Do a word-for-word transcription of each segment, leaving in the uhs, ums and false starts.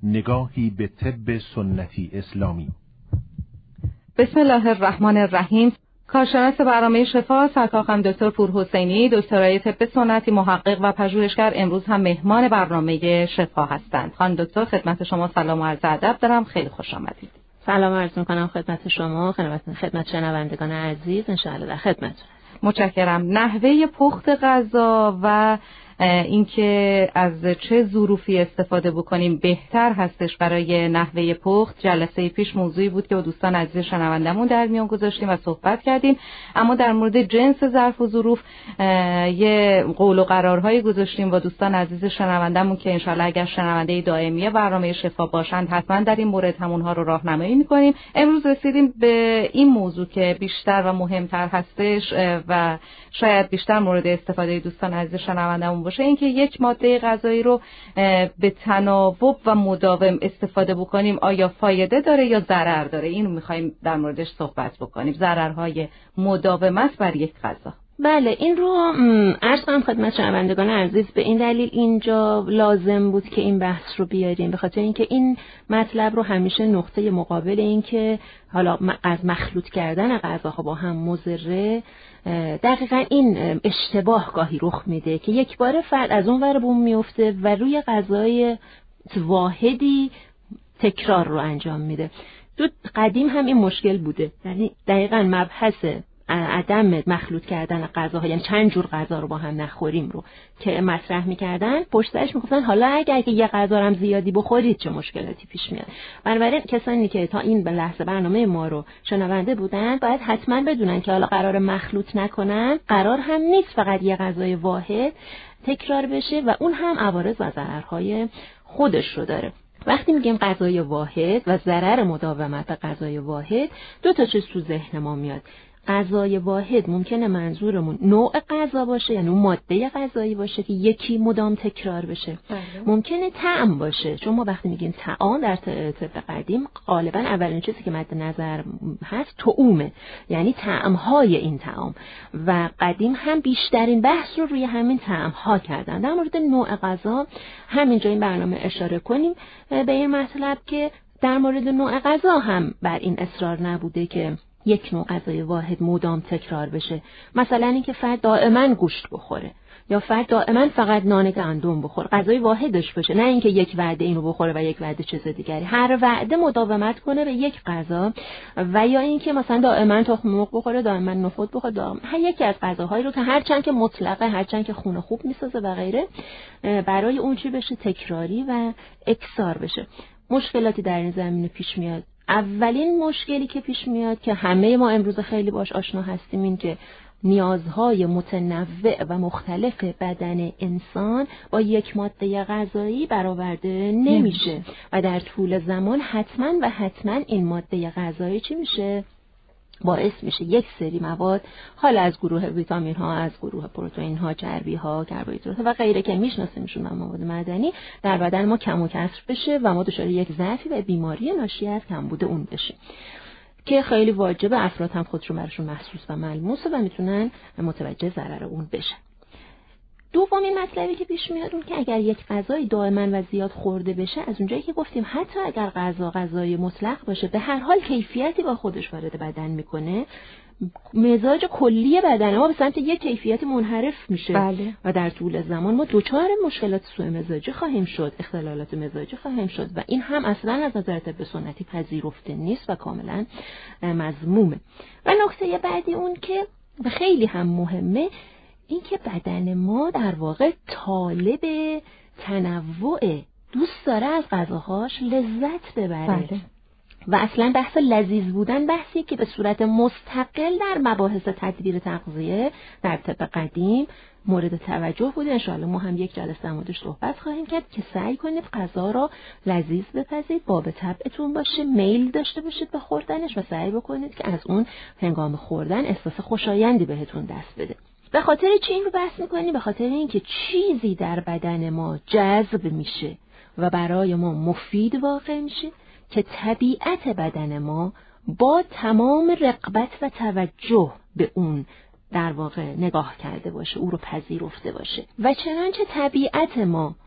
نگاهی به طب سنتی اسلامی. بسم الله الرحمن الرحیم. کارشناس برنامه شفا سرکارخانم دکتر پورحسینی، دکترای طب سنتی، محقق و پژوهشگر، امروز هم مهمان برنامه شفا هستند. خانم دکتر، خدمت شما سلام و عرض ادب دارم. خیلی خوش آمدید. سلام عرض می‌کنم خدمت شما، خدمت خدمت شنوندگان عزیز، ان شاء الله در خدمت. متشکرم. نحوه پخت غذا و اینکه از چه ظروفی استفاده بکنیم بهتر هستش برای نحوه پخت، جلسه پیش موضوعی بود که با دوستان عزیز شنوندمون در میان گذاشتیم و صحبت کردیم. اما در مورد جنس ظرف و ظروف یه قول و قرارهایی گذاشتیم با دوستان عزیز شنوندمون که انشالله اگر شنونده دائمی برنامه شفا باشند حتما در این مورد همونها رو راهنمایی میکنیم. امروز رسیدیم به این موضوع که بیشتر و مهمتر هستش و شاید بیشتر مورد استفاده دوستان عزیز شنوندمون باشه، اینکه یک ماده غذایی رو به تناوب و مداوم استفاده بکنیم آیا فایده داره یا ضرر داره. اینو می‌خوایم در موردش صحبت بکنیم، ضررهای مداومت بر یک غذا. بله، این رو عرض کنم خدمت شنوندگان عزیز. به این دلیل اینجا لازم بود که این بحث رو بیاریم، به خاطر اینکه این مطلب رو همیشه نقطه مقابل این که حالا از مخلوط کردن غذاها با هم مضره، دقیقاً این اشتباه گاهی رخ میده که یک بار فرد از اون ور بوم میفته و روی غذای واحدی تکرار رو انجام میده. تو قدیم هم این مشکل بوده، یعنی دقیقاً مبحث عدم مخلوط کردن غذاها، یعنی چند جور غذا رو با هم نخوریم رو که مطرح میکردن، پشت سرش میگفتن حالا اگر که یه غذا هم زیادی بخورید چه مشکلاتی پیش میاد. بنابراین کسانی که تا این به لحظه برنامه ما رو شنونده بودن باید حتما بدونن که حالا قرار مخلوط نکنن، قرار هم نیست فقط یه غذای واحد تکرار بشه و اون هم عوارض و ضررهای خودش رو داره. وقتی میگیم غذای واحد و ضرر مداومت به غذای واحد، دو تا چیز تو ذهن ما میاد. غذای واحد ممکنه منظورمون نوع غذا باشه، یعنی ماده غذایی باشه که یکی مدام تکرار بشه. بله. ممکنه طعم باشه، چون ما وقتی میگیم طعام در طب قدیم غالبا اولین چیزی که مد نظر هست طعومه، یعنی طعم‌های این طعام، و قدیم هم بیشترین بحث رو روی همین طعم‌ها کردن. در مورد نوع غذا همینجا این برنامه اشاره کنیم به این مطلب که در مورد نوع غذا هم بر این اصرار نبوده که یک نوع غذای واحد مدام تکرار بشه. مثلا اینکه فرد دائما گوشت بخوره یا فرد دائما فقط نان گندم بخوره، غذای واحدش باشه، نه اینکه یک وعده اینو بخوره و یک وعده چیز دیگری. هر وعده مداومت کنه به یک غذا، و یا اینکه مثلا دائما تخم مرغ بخوره، دائما نخود بخوره، دائما هر یکی از غذاهایی رو که هرچند که مطلقه، هرچند که خون خوب میسازه و غیره، برای اون چی بشه تکراری و اکثار بشه. مشکلاتی در این زمینه پیش میاد. اولین مشکلی که پیش میاد که همه ما امروز خیلی باش آشنا هستیم، این که نیازهای متنوع و مختلف بدن انسان با یک ماده غذایی برآورده نمیشه و در طول زمان حتما و حتما این ماده غذایی چی میشه؟ باعث میشه یک سری مواد، حالا از گروه ویتامین ها، از گروه پروتئین ها، چربی ها، کربوهیدرات و غیره که میشناسیمشون، مواد معدنی در بدن ما کم و کسر بشه و ما دچار یک ضعفی و بیماری ناشی از کمبود اون بشیم که خیلی واجبه افراد هم خودشون براشون محسوس و ملموسه و میتونن متوجه ضرر اون بشن. دومین مطلبی که پیش میاد اون که اگر یک غذای دائما و زیاد خورده بشه، از اونجایی که گفتیم حتی اگر غذا غذای مطلق باشه، به هر حال کیفیتی با خودش وارد بدن میکنه، مزاج کلی بدن ما به سمت یک کیفیت منحرف میشه. بله. و در طول زمان ما دچار مشکلات سوء مزاجی خواهیم شد، اختلالات مزاجی خواهیم شد و این هم اصلا از نظر طب سنتی پذیرفته نیست و کاملا مذمومه. و نکته بعدی اون که خیلی هم مهمه، این که بدن ما در واقع طالب تنوع، دوست داره از غذاهاش لذت ببره. بله. و اصلا بحث لذیذ بودن بحثی که به صورت مستقل در مباحث تدبیر تغذیه در طب قدیم مورد توجه بوده. انشاءالله ما هم یک جلسه در موردش صحبت خواهیم کرد که سعی کنید غذا را لذیذ بپزید، باب طبعتون باشه، میل داشته باشید به خوردنش و سعی بکنید که از اون هنگام خوردن احساس خوشایندی بهتون دست بده. به خاطر چی این رو بحث میکنیم؟ به خاطر اینکه چیزی در بدن ما جذب میشه و برای ما مفید واقع میشه که طبیعت بدن ما با تمام رغبت و توجه به اون در واقع نگاه کرده باشه، او رو پذیرفته باشه. و چنانچه طبیعت ما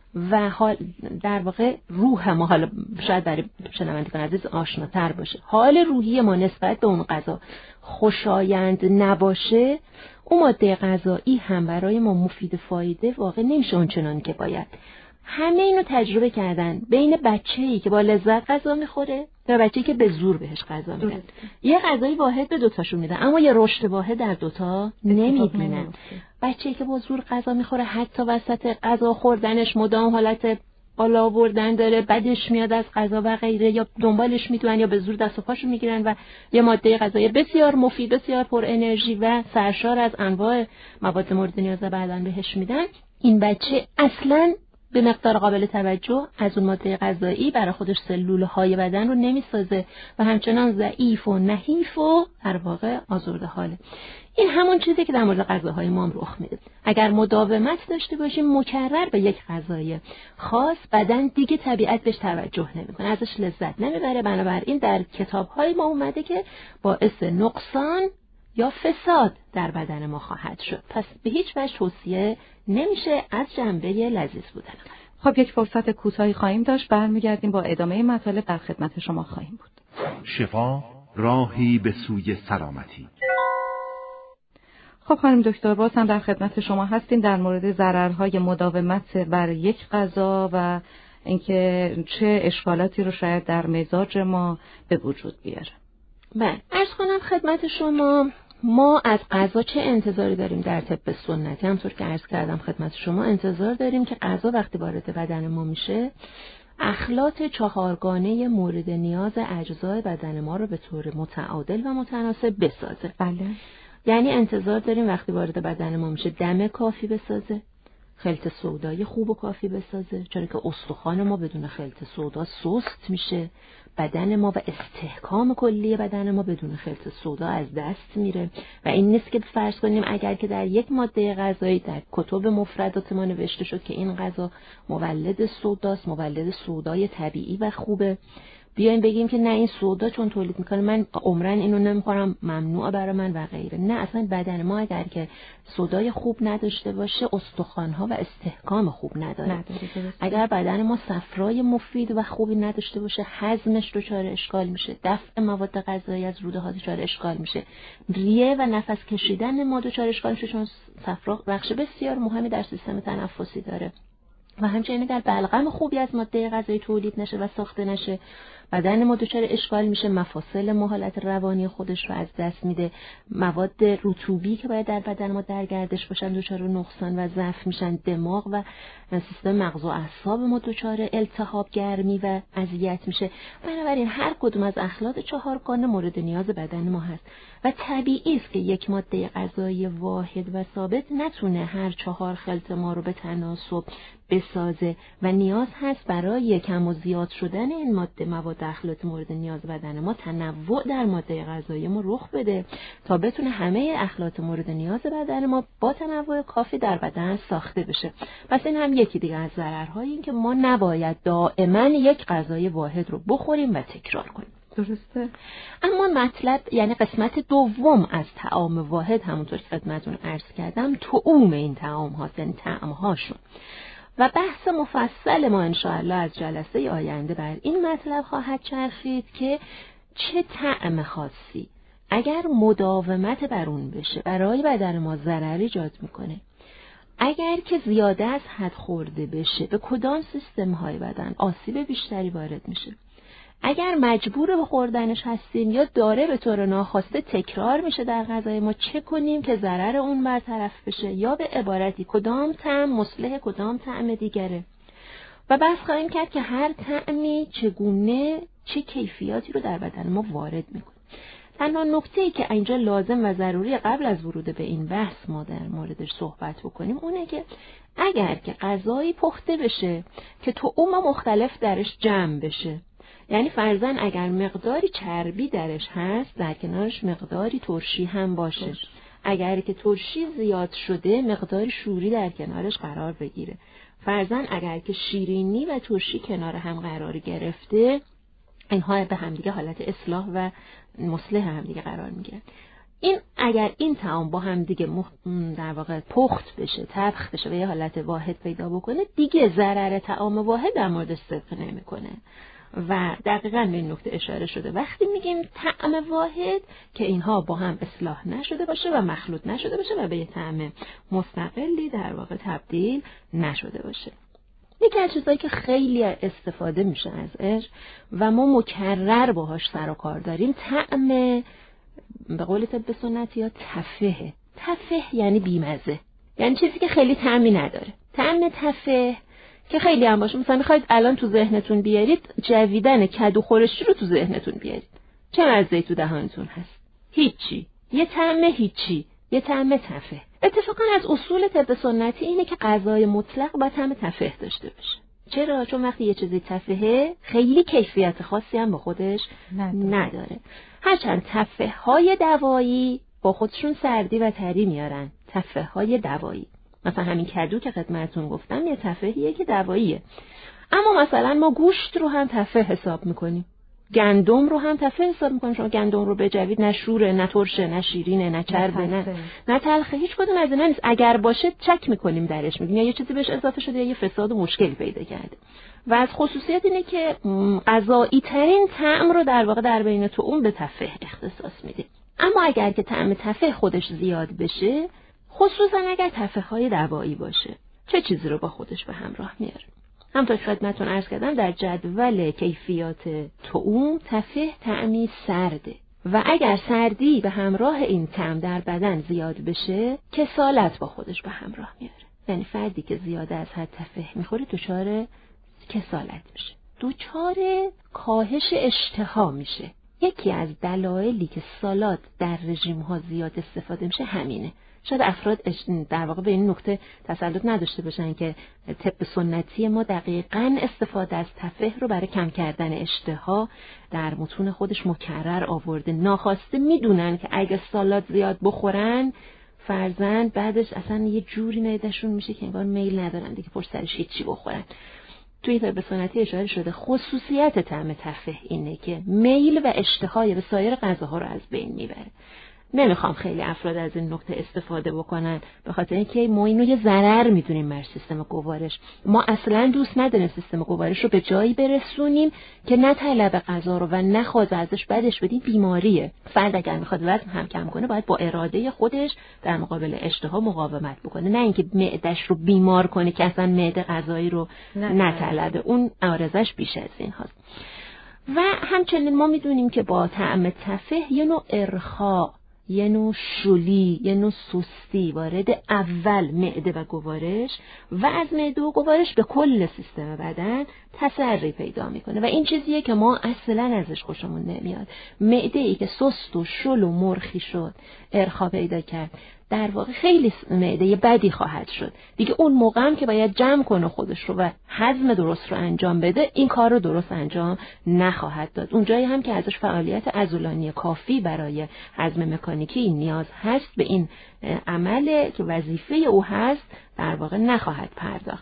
و حال در واقع روح ما، حالا شاید برای شنوندگان عزیز آشناتر باشه، حال روحی ما نسبت به اون غذا خوشایند نباشه، اون ماده غذایی هم برای ما مفید فایده واقع نمیشه اونچنان که باید. همه اینو تجربه کردن بین بچه‌ای که با لذت غذا میخوره و بچه‌ای که به زور بهش غذا میدن. یه غذای واحد به دوتاشون میدن اما یه رشد واحد در دوتا نمیبینن. بچه‌ای که با زور غذا میخوره حتی وسط غذا خوردنش مدام حالت بالا آوردن داره، بدش میاد از غذا و غیره، یا دنبالش میدونن یا به زور دست و پاشو میگیرن و یه ماده غذایی بسیار مفید، بسیار پر انرژی و سرشار از انواع مواد مورد نیاز بدن بهش میدن. این بچه اصلاً به مقدار قابل توجه از اون ماده غذایی برای خودش سلولهای بدن رو نمیسازه و همچنان ضعیف و نحیف و در واقع آزرده حاله. این همون چیزی که در مورد غذاهای ما هم رخ میده. اگر مداومت داشته باشیم مکرر به یک غذای خاص، بدن دیگه طبیعت بهش توجه نمیکنه، ازش لذت نمیبره. بنابراین در کتاب‌های ما اومده که باعث نقصان یا فساد در بدن ما خواهد شد. پس به هیچ وجه توصیه نمیشه از جنبه لذیذ بودن. خب یک فرصت کوتاهی خواهیم داشت، برمیگردیم با ادامه مطالب در خدمت شما خواهیم بود. شفا راهی به سوی سلامتی. خب خانم دکتر، باز هم در خدمت شما هستیم در مورد ضررهای مداومت بر یک غذا و اینکه چه اشکالاتی رو شاید در مزاج ما به وجود بیاره. بله، عرض کنم خدمت شما ما از غذا چه انتظاری داریم در طب سنتی؟ همونطور که عرض کردم خدمت شما، انتظار داریم که غذا وقتی وارد بدن ما میشه اخلاط چهارگانه مورد نیاز اجزای بدن ما رو به طور متعادل و متناسب بسازه. بله. یعنی انتظار داریم وقتی وارد بدن ما میشه دم کافی بسازه، خلط سودای خوب و کافی بسازه، چرا که استخوان ما بدون خلط سودا سست میشه، بدن ما و استحکام کلی بدن ما بدون خلط سودا از دست میره. و این نیست که فرض کنیم اگر که در یک ماده غذایی در کتب مفردات ما نوشته شد که این غذا مولد سوداست، مولد سودای طبیعی و خوبه، بیایم بگیم که نه این سودا چون تولید میکنه من عمرن اینو نمیخورم، ممنوعه برای من و غیره. نه، اصلا بدن ما اگر که سودای خوب نداشته باشه استخوان‌ها و استحکام خوب نداره. نداره اگر بدن ما صفرای مفید و خوبی نداشته باشه هضمش دچار اشکال میشه، دفع مواد غذایی از روده ها دچار اشکال میشه، ریه و نفس کشیدن ما دچار اشکال میشه، چون صفرا بخش بسیار مهمی در سیستم تنفسی داره. و همچنین اگر بلغم خوبی از ماده غذایی تولید نشه و ساخته نشه بدن ما دچار اشکال میشه، مفاصل ما حالت روانی خودش رو از دست میده، مواد رطوبی که باید در بدن ما در گردش باشن دچار نقصان و ضعف میشن، دماغ و سیستم مغز و اعصاب ما دچار التهاب گرمی و اذیت میشه. بنابراین هر کدوم از اخلاط چهارگانه مورد نیاز بدن ما هست و طبیعی است که یک ماده غذایی واحد و ثابت نتونه هر چهار خلط ما رو به تناسب بسازه و نیاز هست برای کم و زیاد شدن این ماده مواد اخلاط مورد نیاز بدن ما تنوع در ماده غذایی ما رخ بده تا بتونه همه اخلاط مورد نیاز بدن ما با تنوع کافی در بدن ساخته بشه. پس این هم یکی دیگه از ضررهای این که ما نباید دائما یک غذای واحد رو بخوریم و تکرار کنیم. درسته. اما مطلب یعنی قسمت دوم از طعام واحد همونطور که خدمتتون عرض کردم طعوم این طعام هاست، یعنی طعم هاشون. و بحث مفصل ما انشاءالله از جلسه آینده بر این مطلب خواهد چرخید که چه طعم خاصی اگر مداومت بر اون بشه برای بدن ما ضرر ایجاد میکنه، اگر که زیاده از حد خورده بشه به کدام سیستم های بدن آسیب بیشتری وارد میشه، اگر مجبور به خوردنش هستیم یا داره به طور ناخواسته تکرار میشه در غذای ما، چه کنیم که ضرر اون برطرف بشه، یا به عبارتی کدام طعم مصلح کدام طعم دیگره. و بحث خواهیم کرد که هر طعمی چگونه چه کیفیاتی رو در بدن ما وارد میکنه. تنها نکته‌ای که اینجا لازم و ضروری قبل از ورود به این بحث ما در موردش صحبت بکنیم اونه که اگر که غذایی پخته بشه که طعوم مختلف درش جمع بشه، یعنی فرضاً اگر مقداری چربی درش هست در کنارش مقداری ترشی هم باشه باش. اگر که ترشی زیاد شده مقداری شوری در کنارش قرار بگیره. فرضاً اگر که شیرینی و ترشی کنار هم قرار گرفته اینها به همدیگه حالت اصلاح و مصلح همدیگه قرار میگیرن. این اگر این طعام با هم دیگه مخ... در واقع پخت بشه، طبخ بشه و یه حالت واحد پیدا بکنه، دیگه ضرر طعام واحد در موردش صدق نمیکنه. و دقیقاً به این نکته اشاره شده وقتی میگیم طعم واحد که اینها با هم اصلاح نشده باشه و مخلوط نشده باشه و به یه طعم مستقلی در واقع تبدیل نشده باشه. یکی از چیزایی که خیلی استفاده میشه ازش و ما مکرر باهاش سر و کار داریم، طعم به قول طب سنتی یا تفه. تفه یعنی بیمزه، یعنی چیزی که خیلی طعمی نداره. طعم تفه که خیلی هم باشه، مثلا میخواید الان تو ذهنتون بیارید جویدن کدو خورشتی رو تو ذهنتون بیارید، چه مزه‌ای تو دهانتون هست؟ هیچی، یه طعم هیچی، یه طعم تفه. اتفاقا از اصول طب سنتی اینه که غذای مطلق با طعم تفه داشته باشه. چرا؟ چون وقتی یه چیزی تفهه خیلی کیفیت خاصی هم با خودش نداره, نداره. هرچند تفه های دوایی با خودشون سردی و تری میارن، تفه های دوایی. مثلا همین کدو که خدمتتون گفتم یه تفهیه که دواییه. اما مثلا ما گوشت رو هم تفه حساب میکنیم، گندم رو هم تفه حساب میکنیم. شما گندم رو بجوید، نه شوره، نه ترشه، نه شیرینه، نه چربه، نه نه تلخه، هیچ کدوم از اینا نیست. اگر باشه چک میکنیم درش، میگیم یا یه چیزی بهش اضافه شده یا یه فساد و مشکلی پیدا کرده. و از خصوصیت اینه که غذایی ترین طعم رو در واقع در بین طعوم به تفه اختصاص میده. اما اگر که طعم تفه خودش زیاد بشه، خصوصا اگر تفه های دوایی باشه، چه چیزی رو با خودش به همراه میاره؟ همونطور که خدمتتون عرض کردم در جدول کیفیات طعوم تفه طعمی سرده و اگر سردی به همراه این طعم در بدن زیاد بشه کسالت با خودش به همراه میاره. یعنی فردی که زیاد از حد تفه میخوره دچار کسالت میشه، دچار کاهش اشتها میشه. یکی از دلایلی که سالاد در رژیم ها زیاد استفاده میشه همینه. شاید افراد در واقع به این نکته تسلط نداشته باشن که طب سنتی ما دقیقاً استفاده از تفه رو برای کم کردن اشتها در متون خودش مکرر آورده. ناخواسته میدونن که اگه سالاد زیاد بخورن فرضاً بعدش اصلا یه جوری معده‌شون میشه که انگار میل ندارن دیگه پشت سرش هیچی بخورن. توی طب سنتی اشاره شده خصوصیت طعم تفه اینه که میل و اشتهای به سایر غذاها رو از بین میبره. نمیخوام خیلی افراد از این نکته استفاده بکنن به خاطر اینکه ما اینو یه ضرر میدونیم بر سیستم گوارش. ما اصلا دوست نداریم سیستم گوارش رو به جایی برسونیم که نه طلب غذا رو و نه خود ازش بدش بدیم. بیماریه. فرد اگر میخواد وزن هم کم کنه باید با اراده خودش در مقابل اشتها مقاومت بکنه، نه اینکه معدش رو بیمار کنه که اصلا معده غذایی رو نطلبه. اون عارضش بیش از این هست. و همچنین ما میدونیم که با طعم تفه یه نوع ارخاء، یه نوع شلی، یه نوع سستی وارد اول معده و گوارش و از معده و گوارش به کل سیستم بدن تسری پیدا میکنه و این چیزیه که ما اصلا ازش خوشمون نمیاد. معده ای که سست و شل و مرخی شد، ارخا پیدا کرد، در واقع خیلی معده بدی خواهد شد. دیگه اون موقع هم که باید جمع کنه خودش رو و هضم درست رو انجام بده، این کار رو درست انجام نخواهد داد. اونجایی هم که ازش فعالیت عضلانی کافی برای هضم مکانیکی نیاز هست، به این عمل که وظیفه او هست در واقع نخواهد پرداخت.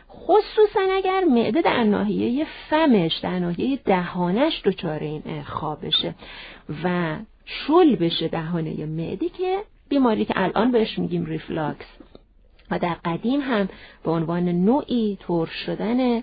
خصوصا اگر معده در ناحیه فمش، در ناحیه دهانش دچار این ارخا بشه و شل بشه دهانه معده، که بیماری که الان بهش میگیم ریفلاکس و در قدیم هم به عنوان نوعی ترش شدن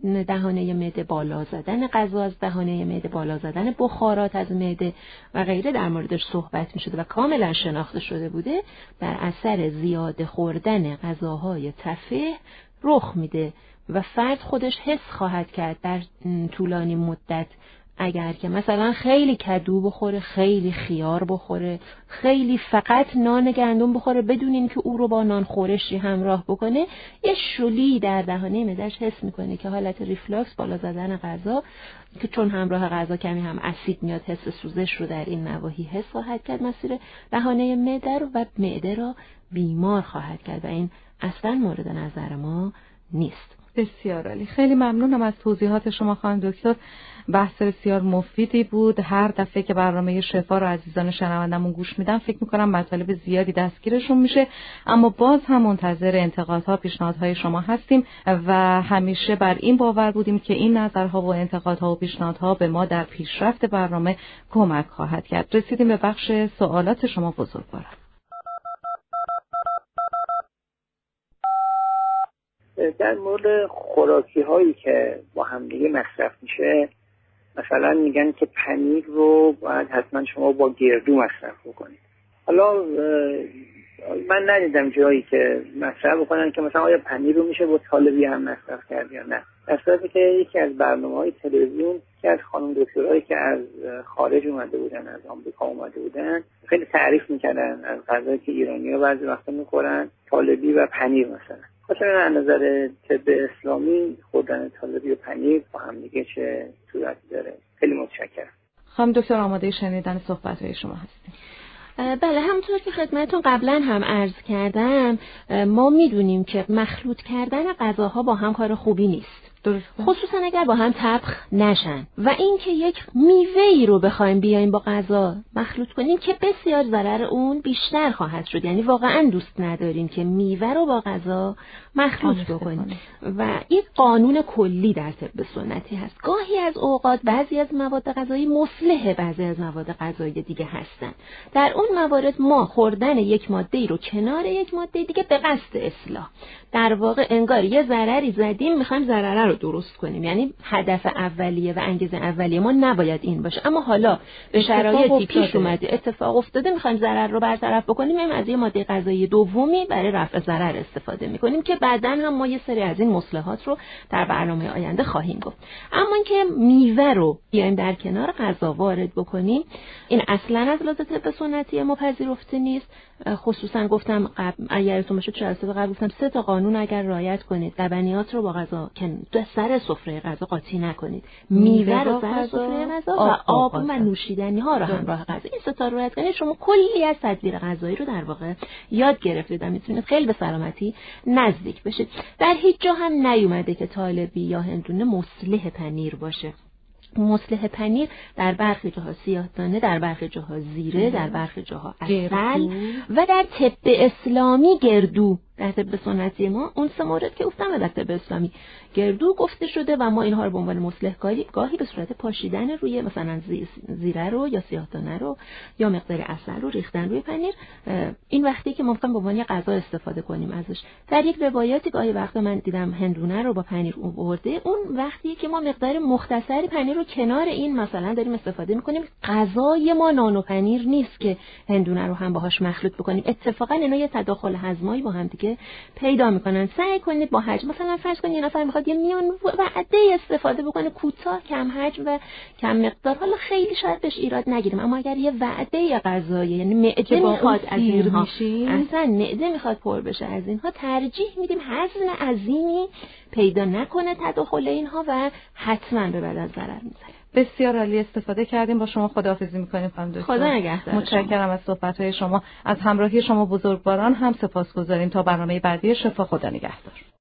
دهانه معده، بالا زدن غذا از دهانه معده، بالا زدن بخارات از معده و غیره در موردش صحبت میشده و کاملا شناخته شده بوده، بر اثر زیاد خوردن غذاهای تفه رخ میده و فرد خودش حس خواهد کرد در طولانی مدت اگر که مثلا خیلی کدو بخوره، خیلی خیار بخوره، خیلی فقط نان گندم بخوره بدون اینکه او رو با نان خورشی همراه بکنه، یه شلی در دهانه معده‌اش حس میکنه که حالت ریفلاکس، بالا زدن غذا، که چون همراه غذا کمی هم اسید میاد، حس سوزش رو در این نواحی حس خواهد کرد مسیر دهانه معده رو و معده را بیمار خواهد کرد و این اصلا مورد نظر ما نیست. بسیار عالی. خیلی ممنونم از توضیحات شما خانم دکتر. بحث بسیار مفیدی بود. هر دفعه که برنامه شفا رو عزیزان شنوندمون گوش میدن فکر میکنم مطالب زیادی دستگیرشون میشه، اما باز هم منتظر انتقادها، پیشنهادهای شما هستیم و همیشه بر این باور بودیم که این نظرها و انتقادها و پیشنهادها به ما در پیشرفت برنامه کمک خواهد کرد. رسیدیم به بخش سوالات شما بزرگواران. در مورد خوراکی هایی که با هم دیگه مصرف میشه، مثلا میگن که پنیر رو باید حتما شما با گردو مصرف بکنید. حالا من ندیدم جایی که مصرف بکنن که مثلا آیا پنیر رو میشه با طالبی هم مصرف کرد یا نه. در صورتی که یکی از برنامه‌های تلویزیون که از خانم دکترایی که از خارج اومده بودن، از آمریکا اومده بودن، خیلی تعریف میکردن از غذایی که ایرانی‌ها بعضی وقتا میخورن، طالبی و پنیر مثلا. خاطر از نظر طب اسلامی خوردن طالبی و پنیر با هم دیگه چه صورتی داره؟ خیلی متشکرم. خانم دکتر آماده شنیدن صحبت‌های شما هستیم. بله، همونطور که خدمتتون قبلا هم عرض کردم، ما میدونیم که مخلوط کردن غذاها با هم کار خوبی نیست، درسته؟ خصوصا اگر با هم طبخ نشن. و اینکه یک میوه‌ای رو بخوایم بیایم با غذا مخلوط کنیم که بسیار ضرر اون بیشتر خواهد شد. یعنی واقعا دوست نداریم که میوه رو با غذا مخلوط بکنیم و این قانون کلی در طب سنتی هست. گاهی از اوقات بعضی از مواد غذایی مصلح بعضی از مواد غذایی دیگه هستن. در اون موارد ما خوردن یک ماده رو کنار یک ماده دیگه به قصد اصلاح، در واقع انگار یه ضرری زدیم میخوایم ضرر رو درست کنیم. یعنی هدف اولیه و انگیزه اولیه ما نباید این باشه، اما حالا به شرایطی پیش اومده، اتفاق افتاده، میخوایم ضرر رو برطرف بکنیم، ما از یه ماده غذایی دومی برای رفع ضرر استفاده میکنیم که بعداً هم ما یه سری از این مصلحات رو در برنامه آینده خواهیم گفت. اما اینکه میوه رو بیایم در کنار غذا وارد بکنیم، این اصلاً از لحاظ طب سنتی ما پذیرفته نیست. خصوصا گفتم قبل، اگرتون باشه جلسه قبل گفتم سه تا قانون اگر رعایت کنید، لبنیات رو با غذا که سر سفره غذا قاطی نکنید، میوه رو سر سفره غذا و آب و نوشیدنی ها رو همراه غذا، این سه تا رو رعایت کنید، شما کلی از تدبیر غذایی رو در واقع یاد گرفتید و میتونید خیلی به سلامتی نزدیک بشید. در هیچ جا هم نیومده که طالبی یا هندونه مصلح پنیر باشه. مصلح پنیر در برخی جاها سیاه‌دانه، در برخی جاها زیره، در برخی جاها عسل و در طب اسلامی گردو. در طب سنتی ما اون سه مورد که گفتم در طب اسلامی گردو گفته شده و ما اینها رو به عنوان مصلح کاری گاهی به صورت پاشیدن روی مثلا زیره رو یا سیاه‌دانه رو یا مقدار عسل رو ریختن روی پنیر، این وقتی که ممکن به عنوان غذا استفاده کنیم ازش. در یک روایتی گاهی وقتا من دیدم هندونه رو با پنیر آورده، اون وقتی که ما مقدار مختصری پنیر رو کنار این مثلا داریم استفاده می‌کنیم، غذای ما نان و پنیر نیست که هندونه رو هم باهاش مخلوط بکنیم. اتفاقا اینا یه تداخل هضمایی با هم دیگه پیدا میکنن. سعی کنید با حجم، مثلا فرض کنید یه نفر میخواد یه میان وعده استفاده بکنه، کوتاه، کم حجم و کم مقدار، حالا خیلی شاید بهش ایراد نگیریم، اما اگر یه وعده غذایی، یعنی معده میخواد از اینها، اصلا معده میخواد پر بشه از اینها، ترجیح میدیم هضم عظیمی پیدا نکنه تداخل اینها و حتما به بعد از ضرر میزنه. بسیار عالی، استفاده کردیم. با شما خداحافظی می‌کنیم خانم دکتر. خدا نگهدار. متشکرم از صحبت‌های شما. از همراهی شما بزرگواران هم سپاسگزاریم. تا برنامه بعدی شفا، خدا نگهدار.